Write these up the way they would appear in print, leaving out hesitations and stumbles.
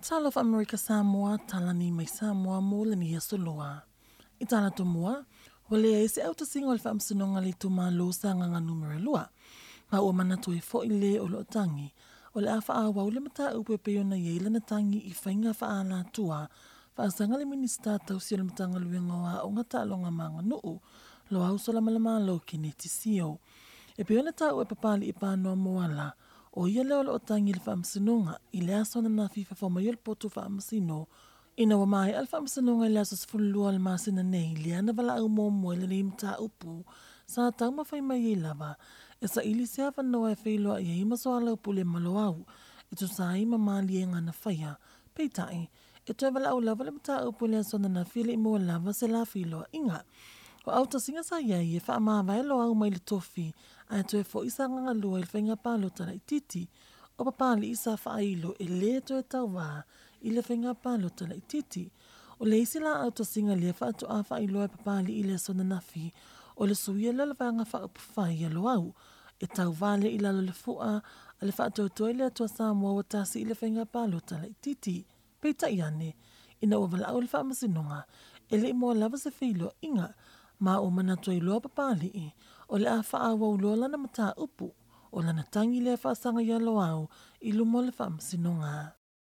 Tala of America Samoa, tala ni mai Samoa mo le ni solua. I tala to mua, wale e se auta singo le whaamsinonga li tu malo sa nganga numero lua. Ma ua mana tu e fo i le o lo tangi, o le awha awa ule mata upe peona ye le na tangi i whainga wha ala tua, whaasanga le minista tau si o le matanga luenga wa o ngata alonga manga nuu, lo au sola malama lo ki ne tisio. E peona tau e papali i pānoa moala, o ia leo lo tangi le whaamsinonga i le asona na fifa whama i le potu whaamsino, ina wa mai al whaamsinonga i le aso sifulua le masina nei le ana wala au momo le ni mta upu, sa tau mawhai mai i lava, e sa ili se hawa noa e whailoa i ima so ala upu le malo au, e tu sa ima maali e ngana whaia, peitai, e toi wala au lava le mta upu le asona na fili i mua lava se la whiloa inga. O auta singa sa iai e wha maa vaelo au mai le tofi, a to e fo isa nganga lua i whainga palo tala i titi, o papali isa whailo e le to e tau wā i le whainga palo tala i titi. O le isi la auta singa le wha ato a whailo e papali i le sona nafi, o le suia le wanga wha upu whai alo au, e tau vale i lalo le fua, a le wha ato toi le atua Samoa wa tasi i le whainga palo tala i titi. Peita iane, ina o wala au le wha masinonga, e le imoa lava se whilo inga, ma o mana toi loa papali i, o le a wha awa uloa lana mata upu, o lana tangi le wha sanga ia lo au, i lumo le wha masinonga.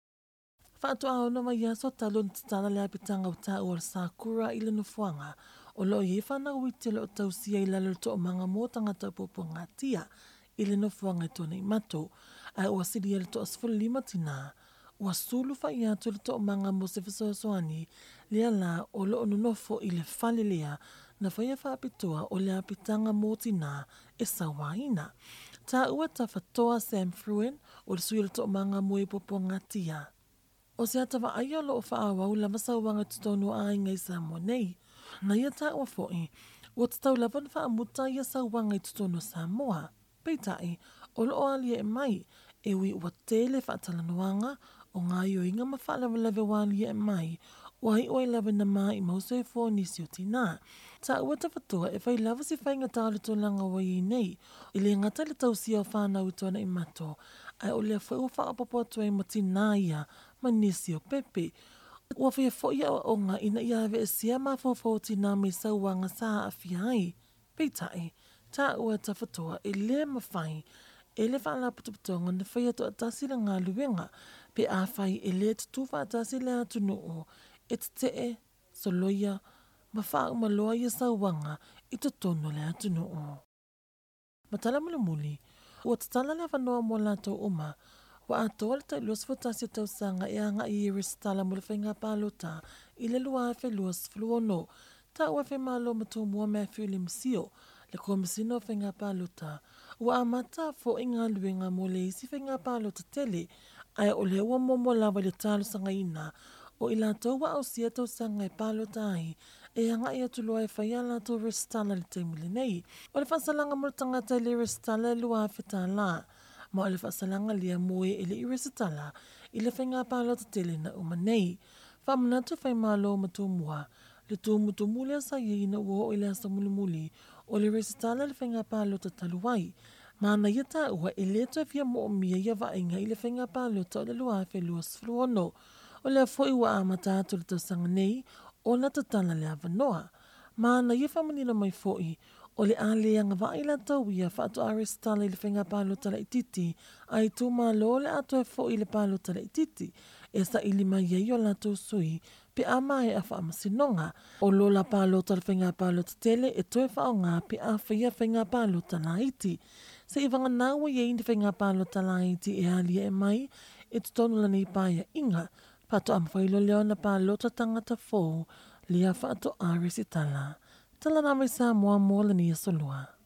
Wha ato au na mai aso talo ni titala le apitanga o ta ua Sakura i le nufuanga, o lo i whana uite le o tausia i lalo to o manga mō tangata popo ngā tia, i le nufuanga i tōna i mato, a ua siri le to asfulu lima tina, ua sulu wha i atu le to o manga mō se fisosoani, lea la o lo ono nofo i le whale lea, na whaia whaapitoa o le apitanga mō tina e sawaina. Tā ua ta whatoa Sam Fruen o le sui le to o manga mō i popo ngā tia. O se atawa aia lo o whaawau lama sauwanga tutonu a ingai Samoa nei. Na ia tā ua foi, ua tatau lawan whaamuta ia sauwanga i tutonu Samoa. Peitai, o lo o alia e mai, e ui ua tele whaatalanuanga o ngā ioinga ma whaalawalawe walia e mai, wai oi lawe na maa i mauso e fō nisi o tina. Tā ua tawhatua e whai lawa si whainga tālu tō langa wai i nei, i le ngata le tausia o whānau i tōna i mato, ai o lea whai ua whaapopo atua i matina ia, ma nisi o pepe. Ua whai fo ia o onga ina ia ave e sia ma fōfo tina me sauwanga sa a whiai. Peitai, tā ua tawhatua e le mawhai, e le whaala putuputonga na whai ato atasi la ngā luenga, pe a whai e le tutu wha atasi le atu nuu, e te te, soloia, ma wha umaloa ia sauwanga i to tono le atu nuu. Matala muli muli, ua tatala le whanoa mo lato uma, wa atoa le tai luas fotasi o tausanga e anga i iris tala mo le whainga palota i le lua e whai luas fluono, ta ua whai malo mato mua mea whiuli msio, le komisino o whainga palota, ua amata fo inga luenga mo le isi whainga palota tele, ai o le ua momo lawa le talo sanga ina, o ila taua au sia tausanga e palota ai, e anga i atuloa e whai ala to restala le taimile nei, o le whasalanga mo le tangata le restala lua whita la, ma o le whasalanga lia moe e le i resitala, i le whainga palota tele na uma nei, whamanatu whai malo mato mua, le tūmutu mule sa ina ua o ile asa muli o le resitala le whainga palota taluai, ma na iata ua e leto e fia mo o mia ia vainga i le whainga palota o le lua e luas fluono, o le foi ua amata atu le tausanga nei, o na tatana le avanoa, ma na ia whamanina mai foi, o le aleanga vaila tau ia whaato arestala i le whainga palota la ititi, ai tu ma lo le ato e foi le palota la ititi, e sa ili mai ia o la tau sui, pe ama e a whaamasinonga, o lo la palota le whainga palota tele e toi whaonga pe a whaia whainga palota la iti. Se i wanga naua ia indi whainga palota la iti e alia e mai, e tutonu lana i paia inga, pato am whailo leo na palota tangata fō, lia whaato a resitala. Tala na mai Samoa mo lani a solua.